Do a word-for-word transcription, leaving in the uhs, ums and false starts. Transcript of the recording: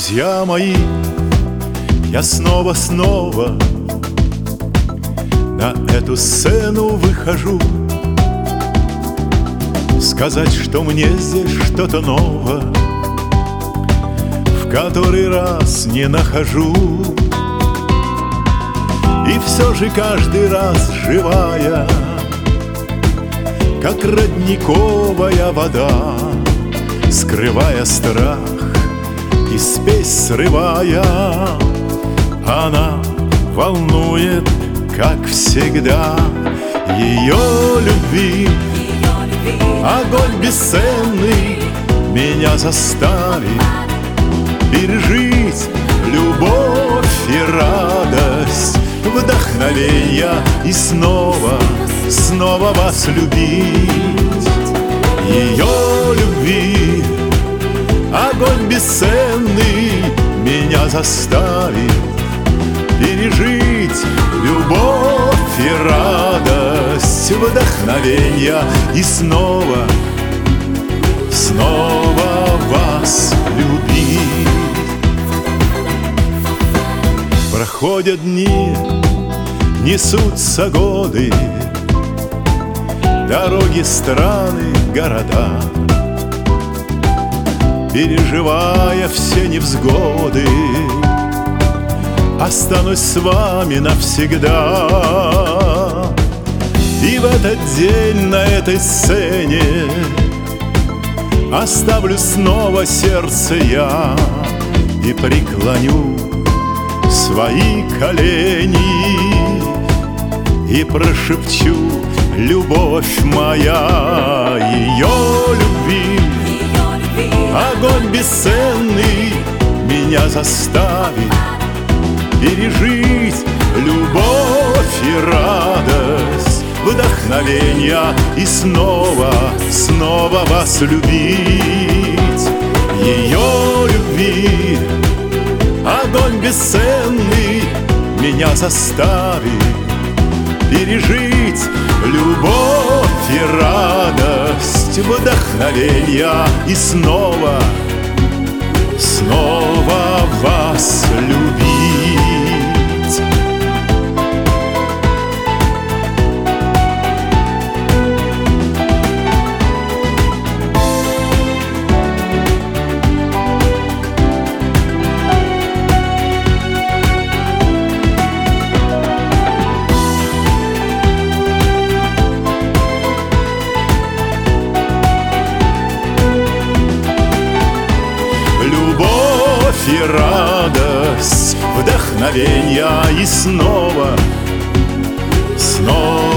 Друзья мои, я снова-снова на эту сцену выхожу, сказать, что мне здесь что-то новое в который раз не нахожу. И все же каждый раз живая, как родниковая вода, скрывая страх и спесь срывая, она волнует, как всегда. Ее любви огонь бесценный меня заставит пережить любовь и радость, вдохновенье и снова, снова вас любить. Ее любви огонь бесценный меня заставит пережить любовь и радость, вдохновенье и снова, снова вас любить. Проходят дни, несутся годы, дороги, страны, города, переживая все невзгоды, останусь с вами навсегда. И в этот день на этой сцене оставлю снова сердце я и преклоню свои колени и прошепчу: любовь моя. Ее любви огонь бесценный меня заставит пережить любовь и радость, вдохновенье и снова, снова вас любить. Ее любви огонь бесценный меня заставит пережить любовь и радость, вдохновенье и снова, снова вас любить. И радость, вдохновенье и снова, снова